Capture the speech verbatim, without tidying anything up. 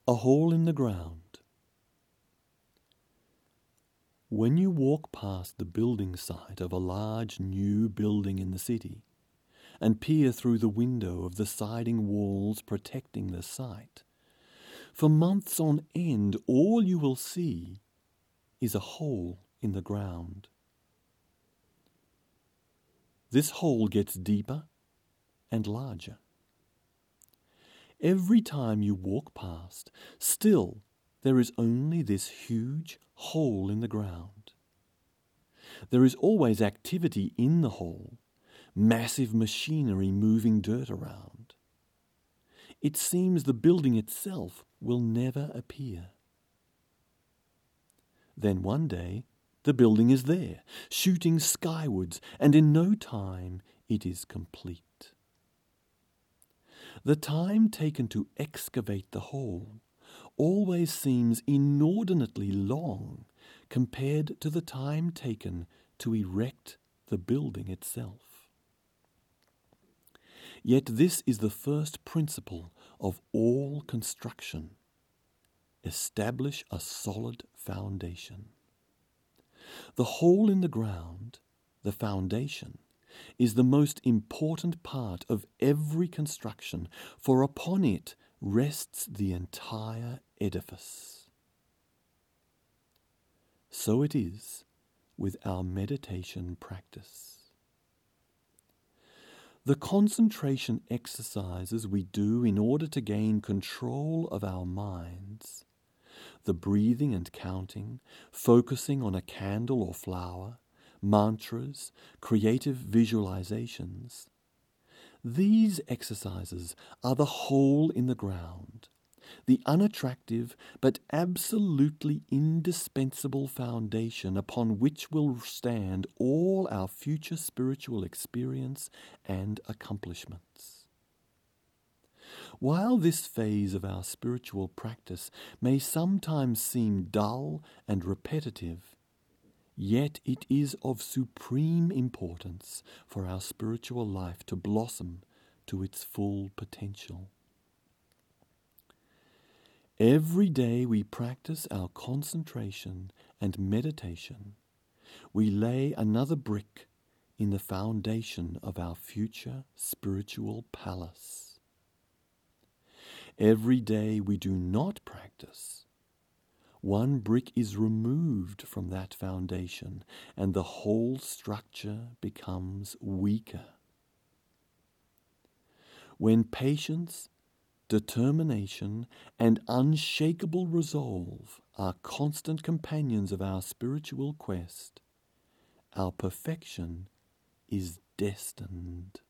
A hole in the ground. When you walk past the building site of a large new building in the city and peer through the window of the siding walls protecting the site, for months on end all you will see is a hole in the ground. This hole gets deeper and larger. Every time you walk past, still there is only this huge hole in the ground. There is always activity in the hole, massive machinery moving dirt around. It seems the building itself will never appear. Then one day, the building is there, shooting skywards, and in no time it is complete. The time taken to excavate the hole always seems inordinately long compared to the time taken to erect the building itself. Yet this is the first principle of all construction. Establish a solid foundation. The hole in the ground, the foundation, is the most important part of every construction, for upon it rests the entire edifice. So it is with our meditation practice. The concentration exercises we do in order to gain control of our minds, the breathing and counting, focusing on a candle or flower, mantras, creative visualizations. These exercises are the hole in the ground, the unattractive but absolutely indispensable foundation upon which will stand all our future spiritual experience and accomplishments. While this phase of our spiritual practice may sometimes seem dull and repetitive, yet it is of supreme importance for our spiritual life to blossom to its full potential. Every day we practice our concentration and meditation, we lay another brick in the foundation of our future spiritual palace. Every day we do not practice, one brick is removed from that foundation, and the whole structure becomes weaker. When patience, determination, and unshakable resolve are constant companions of our spiritual quest, our perfection is destined.